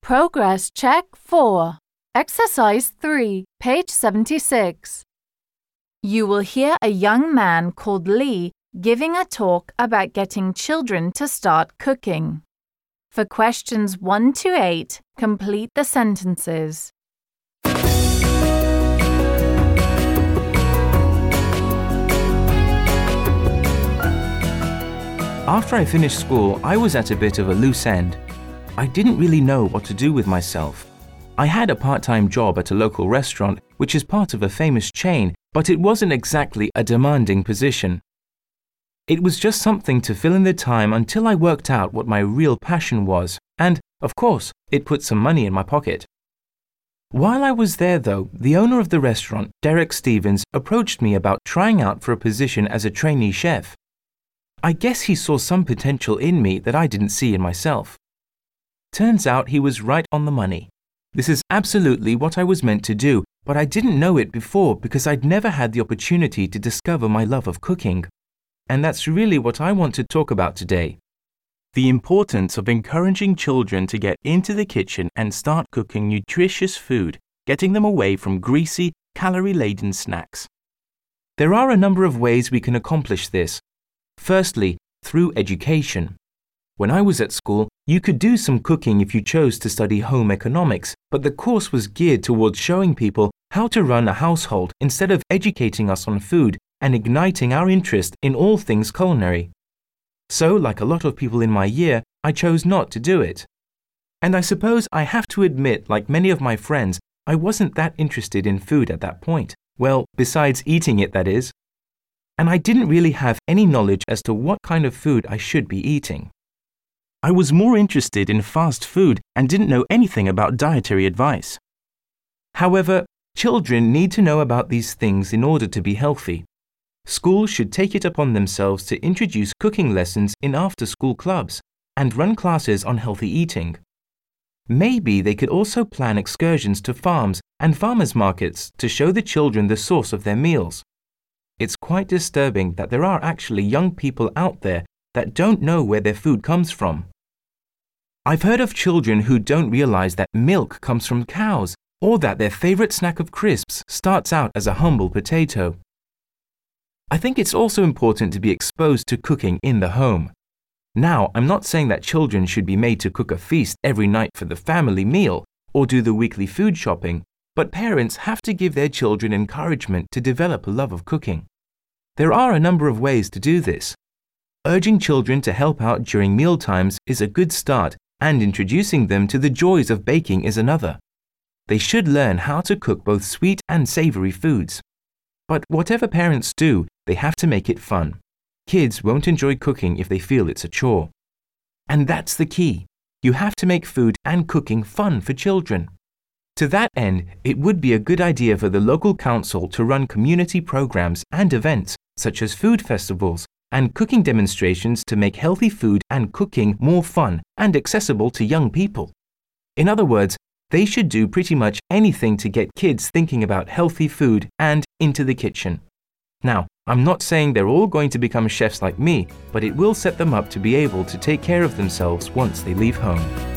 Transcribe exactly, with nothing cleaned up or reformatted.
Progress Check four. Exercise three, page seventy-six. You will hear a young man called Lee giving a talk about getting children to start cooking. For questions one to eight, complete the sentences. After I finished school, I was at a bit of a loose end. I didn't really know what to do with myself. I had a part-time job at a local restaurant, which is part of a famous chain, but it wasn't exactly a demanding position. It was just something to fill in the time until I worked out what my real passion was, and, of course, it put some money in my pocket. While I was there, though, the owner of the restaurant, Derek Stevens, approached me about trying out for a position as a trainee chef. I guess he saw some potential in me that I didn't see in myself. Turns out he was right on the money. This is absolutely what I was meant to do, but I didn't know it before because I'd never had the opportunity to discover my love of cooking. And that's really what I want to talk about today. The importance of encouraging children to get into the kitchen and start cooking nutritious food, getting them away from greasy, calorie-laden snacks. There are a number of ways we can accomplish this. Firstly, through education. When I was at school, you could do some cooking if you chose to study home economics, but the course was geared towards showing people how to run a household instead of educating us on food and igniting our interest in all things culinary. So, like a lot of people in my year, I chose not to do it. And I suppose I have to admit, like many of my friends, I wasn't that interested in food at that point. Well, besides eating it, that is. And I didn't really have any knowledge as to what kind of food I should be eating. I was more interested in fast food and didn't know anything about dietary advice. However, children need to know about these things in order to be healthy. Schools should take it upon themselves to introduce cooking lessons in after-school clubs and run classes on healthy eating. Maybe they could also plan excursions to farms and farmers' markets to show the children the source of their meals. It's quite disturbing that there are actually young people out there that don't know where their food comes from. I've heard of children who don't realize that milk comes from cows or that their favorite snack of crisps starts out as a humble potato. I think it's also important to be exposed to cooking in the home. Now, I'm not saying that children should be made to cook a feast every night for the family meal or do the weekly food shopping, but parents have to give their children encouragement to develop a love of cooking. There are a number of ways to do this. Urging children to help out during meal times is a good start, and introducing them to the joys of baking is another. They should learn how to cook both sweet and savory foods. But whatever parents do, they have to make it fun. Kids won't enjoy cooking if they feel it's a chore. And that's the key. You have to make food and cooking fun for children. To that end, it would be a good idea for the local council to run community programs and events, such as food festivals and cooking demonstrations to make healthy food and cooking more fun and accessible to young people. In other words, they should do pretty much anything to get kids thinking about healthy food and into the kitchen. Now, I'm not saying they're all going to become chefs like me, but it will set them up to be able to take care of themselves once they leave home.